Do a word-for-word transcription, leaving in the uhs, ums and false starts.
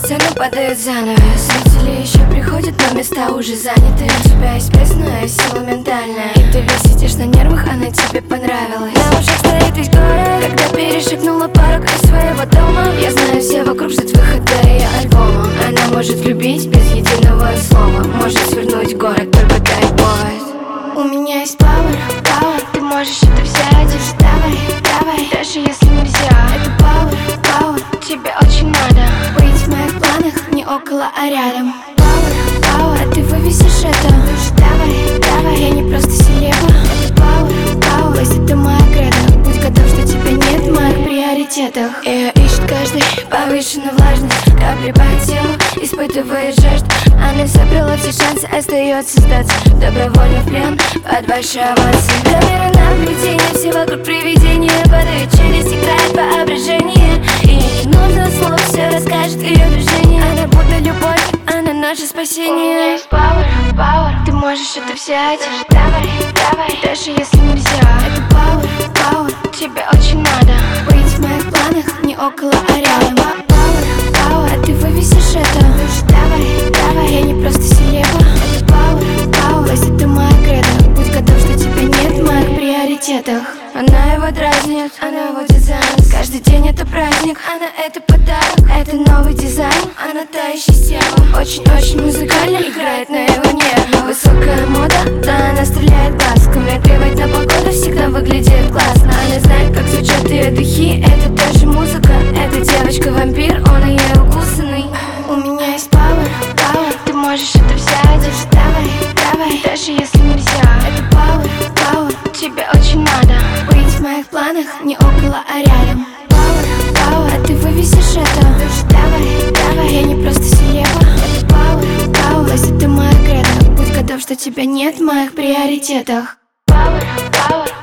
сцену падает занавес. Зрители еще приходят, но места уже заняты. У тебя есть местная сила ментальная, и ты весь сидишь на нервах, она тебе понравилась. На ушах стоит весь город, когда перешагнула порог из своего дома. Я знаю, все вокруг ждут выхода ее альбома. Она может любить без единого слова, может свернуть город, только дай повод. У меня есть power, power, ты можешь это взять. Давай, давай, даже если нельзя. Это power, power, тебе очень надо быть в моих планах, не около, а рядом. Power, power, а ты вывесишь это. Давай, давай, я не просто селеба. Это power, power, если ты моя кредо, будь готов, что тебя нет в моих приоритетах. Ее ищет каждый, повышенную влажность, капли по телу, испытывает жажду. Она собрала все шансы, остается сдаться добровольно в плен под большие авансы. Камера наблюдения, все вокруг привидения, падает челюсть, играет воображение. И ей не нужно слов, все расскажет ее движение. Она будто любовь, она наше спасение. У меня есть power, power, ты можешь это взять. Давай, давай, даже если нельзя. Это power, power, тебе очень надо быть в моих планах, не около, а рядом. Power, power, а ты вывесишь это. Давай, давай, я не просто селеба. Это power, power, если ты моя кредо, будь готов, что тебя нет в моих приоритетах. Она его дразнит, она водит за нос. Каждый день это праздник, она это подарок. Это новый дизайн, она та еще тема. Очень-очень музыкально играет на его нервах. Высокая мода, да, она стреляет глазками. Плевать на погоду, всегда выглядит классно. Она знает, как звучат ее духи, это тоже музыка. Эта девочка-вампир, он ее укусанный. У меня есть power, power, ты можешь это взять. Давай, давай, даже если нельзя. Это power, power, тебе очень надо быть в моих планах, не около, а рядом. Power, power, а ты вывесишь это. Давай, давай, я не просто селеба. Это power, power, если ты моя кредо, будь готов, что тебя нет в моих приоритетах. Power, power.